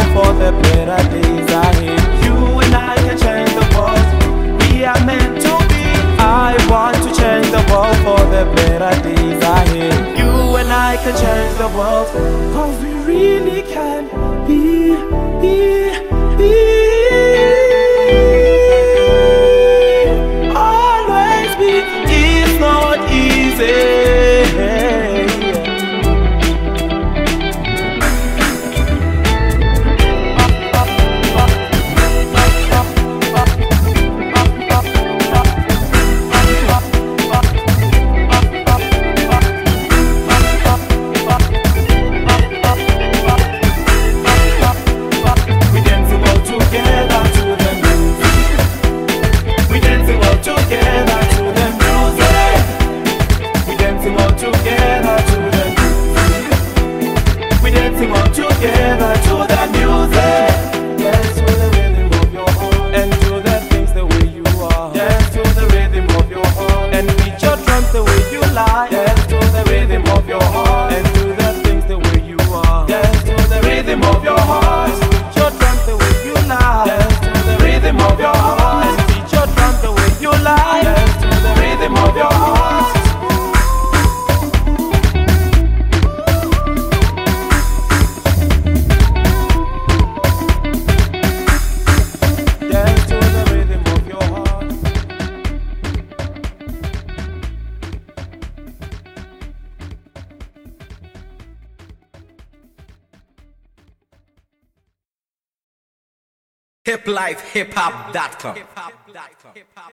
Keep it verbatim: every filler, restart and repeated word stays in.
for the better days ahead. You and I can change the world. We are meant to be. I want to change the world for the better days ahead. You and I can change the world, cause we really can be, be, be. Always be, it's not easy. hip life hip hop dot com